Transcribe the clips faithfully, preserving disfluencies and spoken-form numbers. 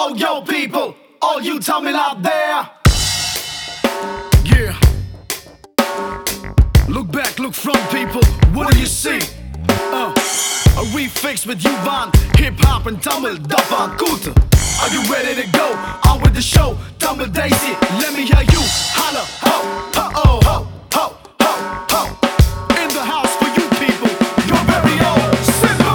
Yo, yo, people, all you Tamil out there. Yeah. Look back, look front, people. What do you see? Uh, a refix with Yuvan, hip hop and Tamil, Dapan Kuta. Are you ready to go? On with the show, Tamil Daisy. Let me hear you holla, ho, ho, oh, ho, ho, ho, ho. In the house for you people, your very own Simbu.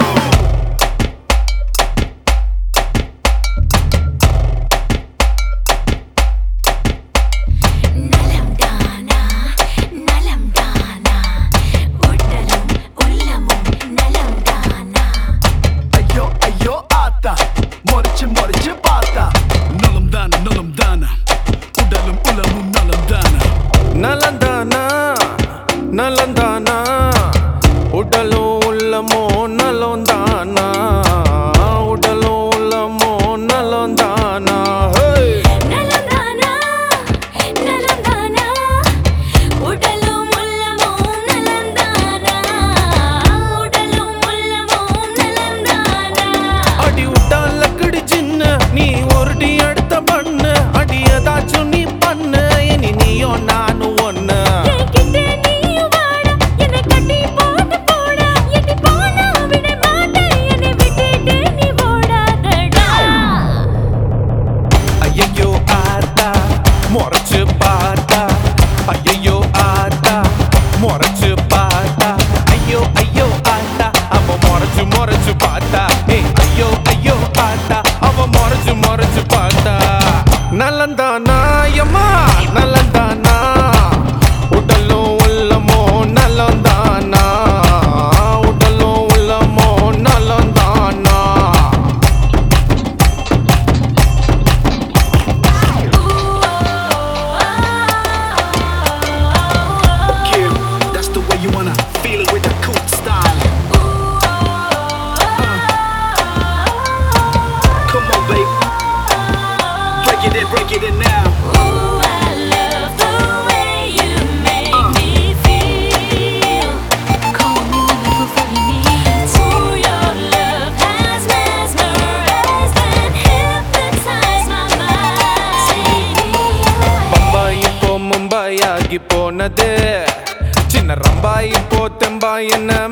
Nalam dana, nalam dana, uddalum ullamum nalam dana. Ayo, ayo, aata, morichu, morichu, paata. Nalam dana, nalam dana, uddalum ullamum nalam dana. நலந்தானா நலந்தானா உடலும் உள்ளமோ நலந்தானா உடலும் உள்ளமோ நலந்தானா Nalam dana, nalam dana, uddalum ullamum nalam dana. Uddalum ullamum nalam dana. அடி உட்டால கிடி சின்ன நீ ஒருடி அடுத்த பண்ணு அடி ஏதாச்சும் நீ பண்ணு இனி நீயோ நானும் ஒண்ணு என்கிட்ட நீயும் வாடா, என்னை கட்டி போட்டு போடா. எட்டி போனா விட மாட்டேன், என்னை விட்டுட்டு நீ ஓடாதடா. ஐயையோ ஆத்தா முறைச்சு பார்த்தா ஐயையோ ஆத்தா முறைச்சு பார்த்தா ஐயோ ஐயோ ஆத்தா அவ முறைச்சு முறைச்சு பார்த்தா ஏய் ஐயோ ஐயோ ஆத்தா அவ முறைச்சு முறைச்சு பார்த்தா நலந்தானா யம்மா நலந்தானா உடலும் உள்ளமோ நலந்தானா உடலும் உள்ளமோ நலந்தானா Yeah, that's the way you wanna feel it with the cool style. Come on, baby. Break it in, break it in now. Ooh, I love the way you make me feel. Call me whenever you need. Ooh, your love has mesmerized and hypnotized my mind. Bombay இப்போ மும்பாய் ஆகி போனது சின்ன ரம்பாய் இப்போ தெம்பாய் என்ன